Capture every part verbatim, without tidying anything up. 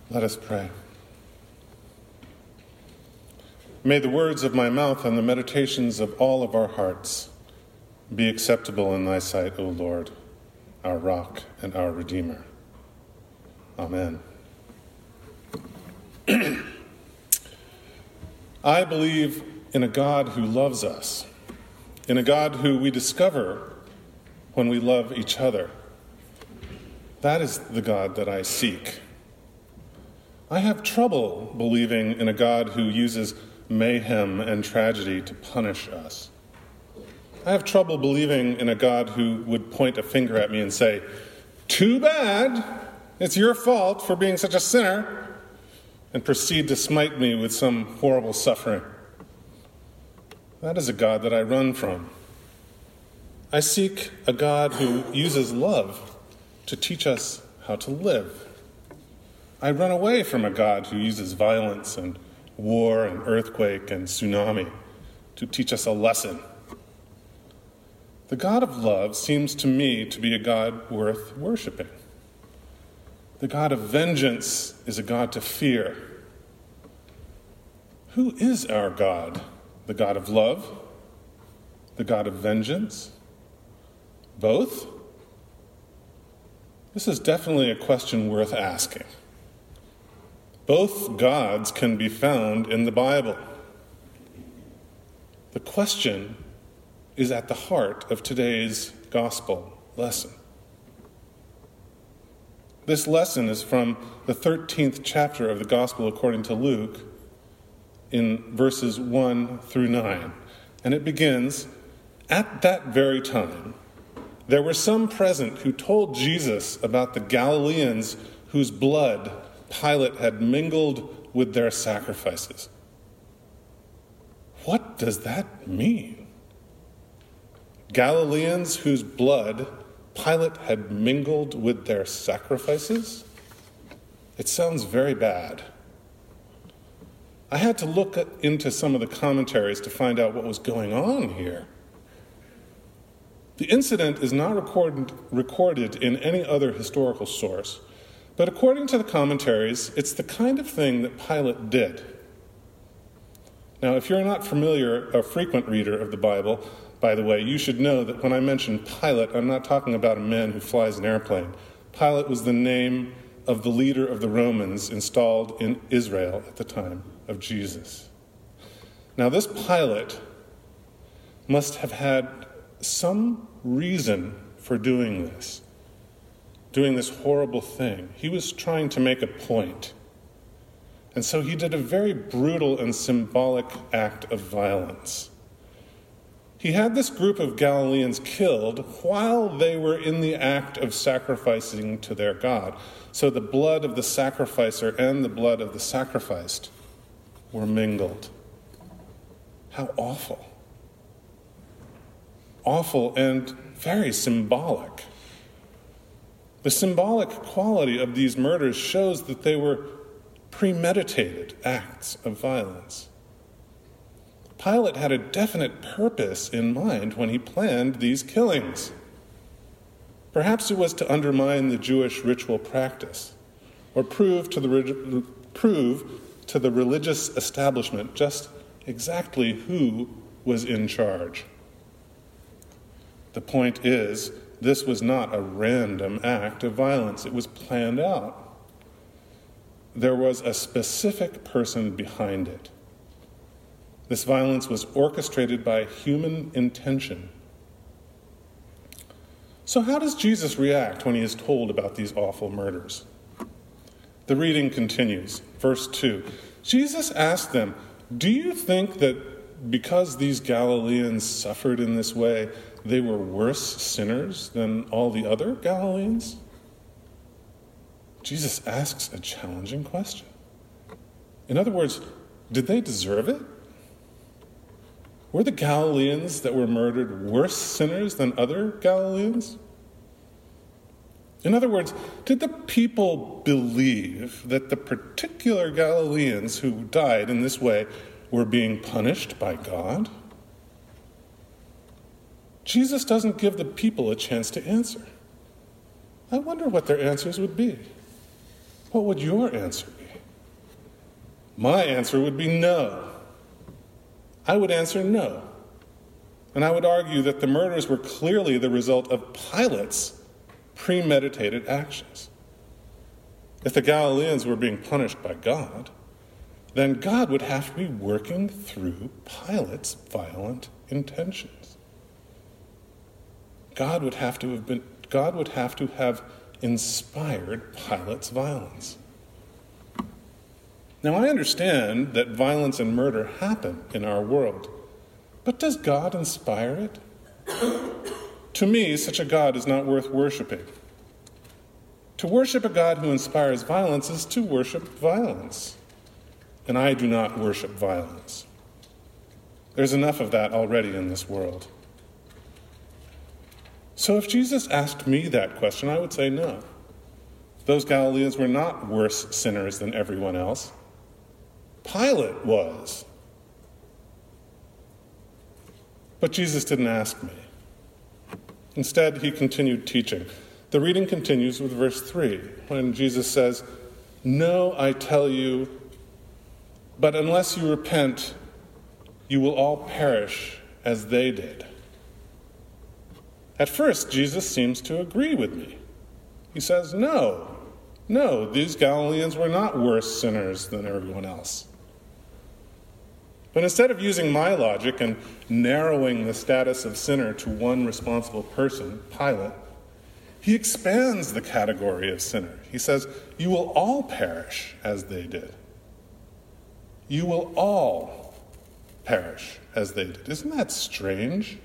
Let us pray. May the words of my mouth and the meditations of all of our hearts be acceptable in thy sight, O Lord, our rock and our Redeemer. Amen. I believe in a God who loves us, in a God who we discover when we love each other. That is the God that I seek. I have trouble believing in a God who uses mayhem and tragedy to punish us. I have trouble believing in a God who would point a finger at me and say, "Too bad, it's your fault for being such a sinner," and proceed to smite me with some horrible suffering. That is a God that I run from. I seek a God who uses love to teach us how to live. I run away from a God who uses violence and war and earthquake and tsunami to teach us a lesson. The God of love seems to me to be a God worth worshiping. The God of vengeance is a God to fear. Who is our God? The God of love? The God of vengeance? Both? This is definitely a question worth asking. Both gods can be found in the Bible. The question is at the heart of today's gospel lesson. This lesson is from the thirteenth chapter of the Gospel according to Luke, in verses one through nine. And it begins, "At that very time, there were some present who told Jesus about the Galileans whose blood Pilate had mingled with their sacrifices." What does that mean? Galileans whose blood Pilate had mingled with their sacrifices? It sounds very bad. I had to look into some of the commentaries to find out what was going on here. The incident is not recorded, recorded in any other historical source, but according to the commentaries, it's the kind of thing that Pilate did. Now, if you're not familiar, a frequent reader of the Bible, by the way, you should know that when I mention Pilate, I'm not talking about a man who flies an airplane. Pilate was the name of the leader of the Romans installed in Israel at the time of Jesus. Now, this Pilate must have had some reason for doing this, doing this horrible thing. He was trying to make a point. And so he did a very brutal and symbolic act of violence. He had this group of Galileans killed while they were in the act of sacrificing to their God. So the blood of the sacrificer and the blood of the sacrificed were mingled. How awful. Awful and very symbolic. The symbolic quality of these murders shows that they were premeditated acts of violence. Pilate had a definite purpose in mind when he planned these killings. Perhaps it was to undermine the Jewish ritual practice, or prove to the, prove to the religious establishment just exactly who was in charge. The point is, this was not a random act of violence. It was planned out. There was a specific person behind it. This violence was orchestrated by human intention. So how does Jesus react when he is told about these awful murders? The reading continues. Verse two. Jesus asked them, "Do you think that because these Galileans suffered in this way, they were worse sinners than all the other Galileans?" Jesus asks a challenging question. In other words, did they deserve it? Were the Galileans that were murdered worse sinners than other Galileans? In other words, did the people believe that the particular Galileans who died in this way were being punished by God? Jesus doesn't give the people a chance to answer. I wonder what their answers would be. What would your answer be? My answer would be no. I would answer no. And I would argue that the murders were clearly the result of Pilate's premeditated actions. If the Galileans were being punished by God, then God would have to be working through Pilate's violent intentions. God would have to have been, God would have to have inspired Pilate's violence. Now, I understand that violence and murder happen in our world, but does God inspire it? To me, such a God is not worth worshiping. To worship a God who inspires violence is to worship violence. And I do not worship violence. There's enough of that already in this world. So if Jesus asked me that question, I would say no. Those Galileans were not worse sinners than everyone else. Pilate was. But Jesus didn't ask me. Instead, he continued teaching. The reading continues with verse three, when Jesus says, "No, I tell you, but unless you repent, you will all perish as they did." At first, Jesus seems to agree with me. He says, no, no, these Galileans were not worse sinners than everyone else. But instead of using my logic and narrowing the status of sinner to one responsible person, Pilate, he expands the category of sinner. He says, you will all perish as they did. You will all perish as they did. Isn't that strange?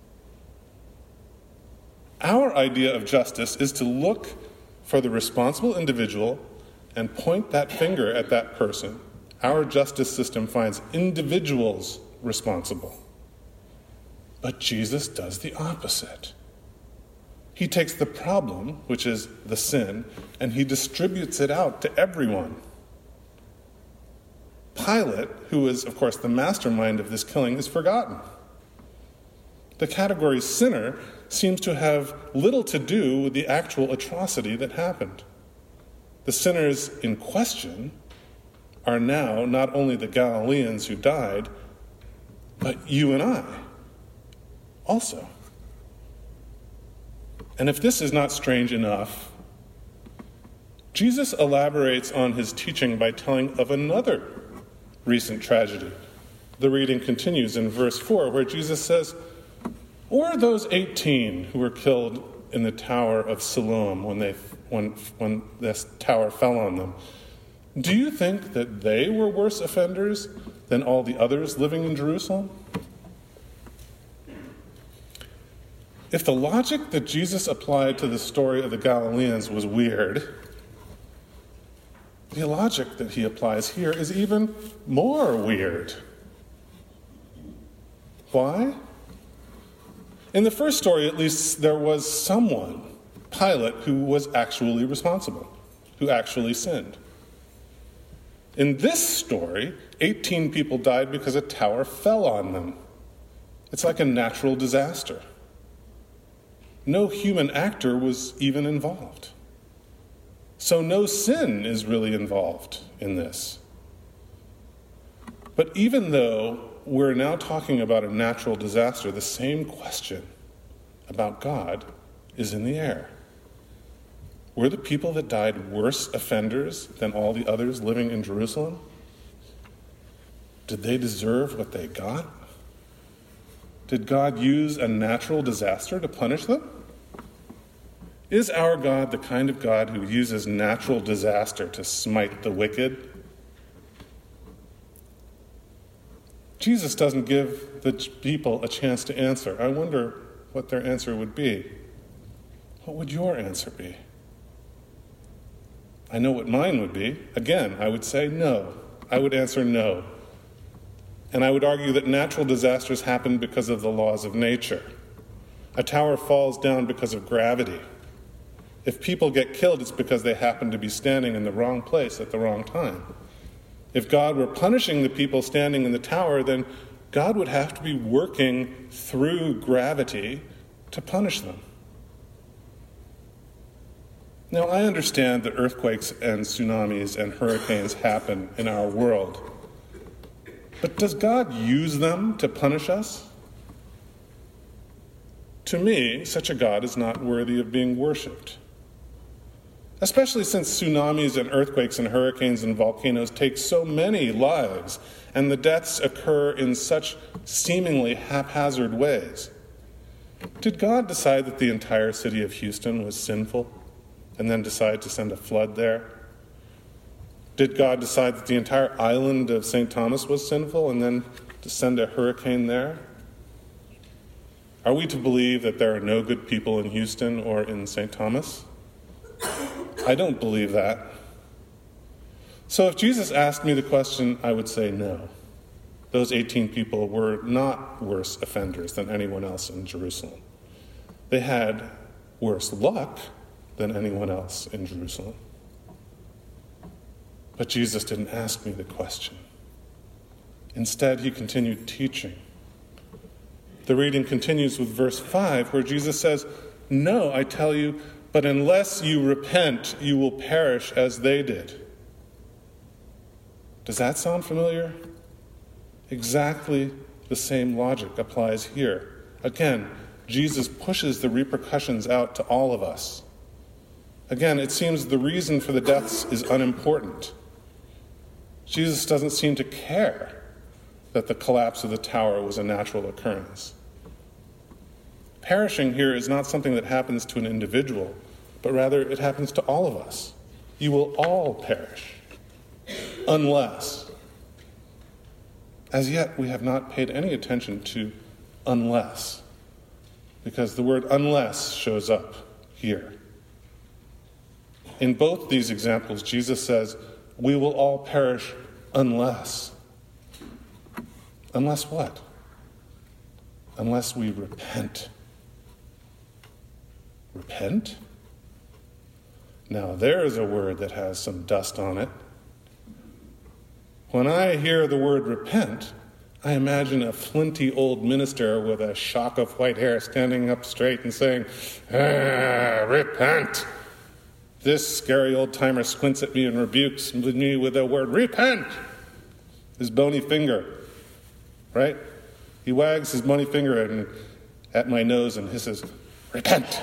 Our idea of justice is to look for the responsible individual and point that finger at that person. Our justice system finds individuals responsible. But Jesus does the opposite. He takes the problem, which is the sin, and he distributes it out to everyone. Pilate, who is, of course, the mastermind of this killing, is forgotten. The category sinner seems to have little to do with the actual atrocity that happened. The sinners in question are now not only the Galileans who died, but you and I also. And if this is not strange enough, Jesus elaborates on his teaching by telling of another recent tragedy. The reading continues in verse four, where Jesus says, "Or those eighteen who were killed in the Tower of Siloam when they when when this tower fell on them, do you think that they were worse offenders than all the others living in Jerusalem?" If the logic that Jesus applied to the story of the Galileans was weird, the logic that he applies here is even more weird. Why? In the first story, at least, there was someone, Pilate, who was actually responsible, who actually sinned. In this story, eighteen people died because a tower fell on them. It's like a natural disaster. No human actor was even involved. So no sin is really involved in this. But even though we're now talking about a natural disaster, the same question about God is in the air. Were the people that died worse offenders than all the others living in Jerusalem? Did they deserve what they got? Did God use a natural disaster to punish them? Is our God the kind of God who uses natural disaster to smite the wicked? Jesus doesn't give the people a chance to answer. I wonder what their answer would be. What would your answer be? I know what mine would be. Again, I would say no. I would answer no. And I would argue that natural disasters happen because of the laws of nature. A tower falls down because of gravity. If people get killed, it's because they happen to be standing in the wrong place at the wrong time. If God were punishing the people standing in the tower, then God would have to be working through gravity to punish them. Now, I understand that earthquakes and tsunamis and hurricanes happen in our world. But does God use them to punish us? To me, such a God is not worthy of being worshipped. Especially since tsunamis and earthquakes and hurricanes and volcanoes take so many lives, and the deaths occur in such seemingly haphazard ways. Did God decide that the entire city of Houston was sinful, and then decide to send a flood there? Did God decide that the entire island of Saint Thomas was sinful, and then to send a hurricane there? Are we to believe that there are no good people in Houston or in Saint Thomas? I don't believe that. So if Jesus asked me the question, I would say no. Those eighteen people were not worse offenders than anyone else in Jerusalem. They had worse luck than anyone else in Jerusalem. But Jesus didn't ask me the question. Instead, he continued teaching. The reading continues with verse five, where Jesus says, "No, I tell you, but unless you repent, you will perish as they did." Does that sound familiar? Exactly the same logic applies here. Again, Jesus pushes the repercussions out to all of us. Again, it seems the reason for the deaths is unimportant. Jesus doesn't seem to care that the collapse of the tower was a natural occurrence. Perishing here is not something that happens to an individual, but rather it happens to all of us. You will all perish, unless. As yet, we have not paid any attention to unless, because the word unless shows up here. In both these examples, Jesus says, we will all perish unless. Unless what? Unless we repent. Repent? Now, there is a word that has some dust on it. When I hear the word repent, I imagine a flinty old minister with a shock of white hair standing up straight and saying, ah, repent. This scary old-timer squints at me and rebukes me with the word, repent, his bony finger, right? He wags his bony finger at, at my nose and hisses, repent.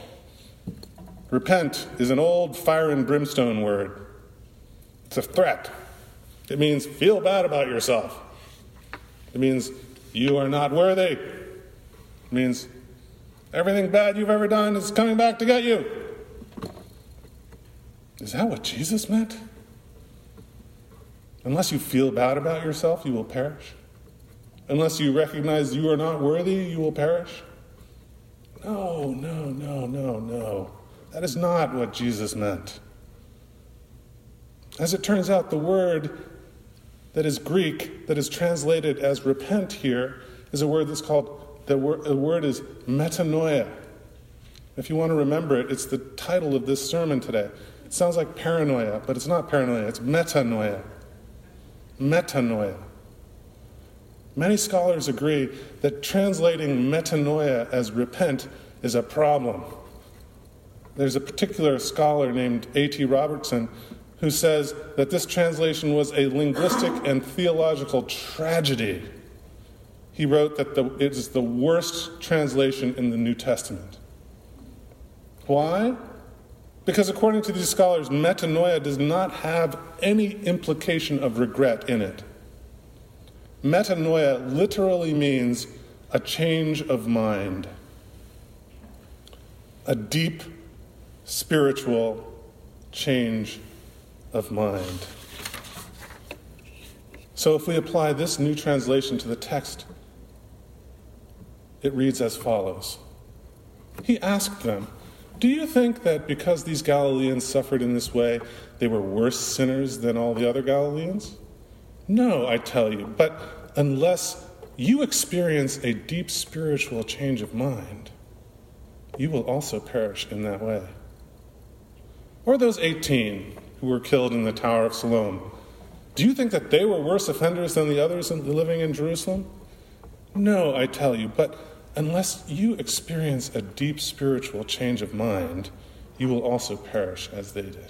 Repent is an old fire and brimstone word. It's a threat. It means feel bad about yourself. It means you are not worthy. It means everything bad you've ever done is coming back to get you. Is that what Jesus meant? Unless you feel bad about yourself, you will perish. Unless you recognize you are not worthy, you will perish. No, no, no, no, no. That is not what Jesus meant. As it turns out, the word that is Greek, that is translated as repent here, is a word that's called, the word, the word is metanoia. If you want to remember it, it's the title of this sermon today. It sounds like paranoia, but it's not paranoia, it's metanoia. Metanoia. Many scholars agree that translating metanoia as repent is a problem. There's a particular scholar named A T Robertson who says that this translation was a linguistic and theological tragedy. He wrote that the, it is the worst translation in the New Testament. Why? Because according to these scholars, metanoia does not have any implication of regret in it. Metanoia literally means a change of mind, a deep spiritual change of mind. So if we apply this new translation to the text, it reads as follows. He asked them, do you think that because these Galileans suffered in this way, they were worse sinners than all the other Galileans? No, I tell you, but unless you experience a deep spiritual change of mind, you will also perish in that way. Or those eighteen who were killed in the Tower of Siloam, do you think that they were worse offenders than the others living in Jerusalem? No, I tell you, but unless you experience a deep spiritual change of mind, you will also perish as they did.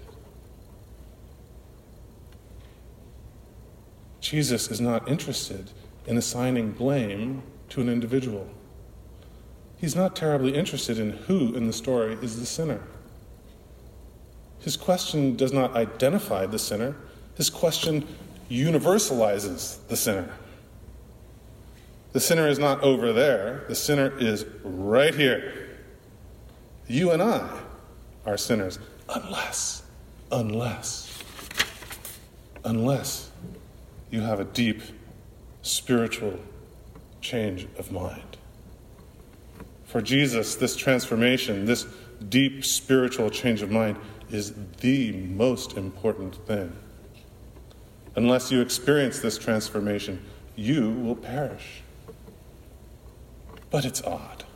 Jesus is not interested in assigning blame to an individual. He's not terribly interested in who in the story is the sinner. His question does not identify the sinner. His question universalizes the sinner. The sinner is not over there. The sinner is right here. You and I are sinners unless, unless, unless you have a deep spiritual change of mind. For Jesus, this transformation, this deep spiritual change of mind is the most important thing. Unless you experience this transformation, you will perish. But it's odd.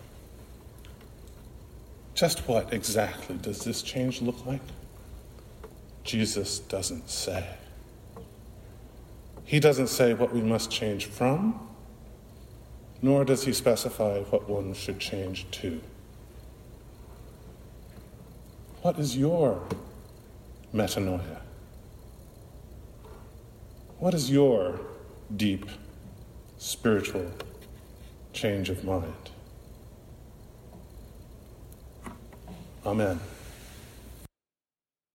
Just what exactly does this change look like? Jesus doesn't say. He doesn't say what we must change from, nor does he specify what one should change to. What is your metanoia? What is your deep spiritual change of mind? Amen.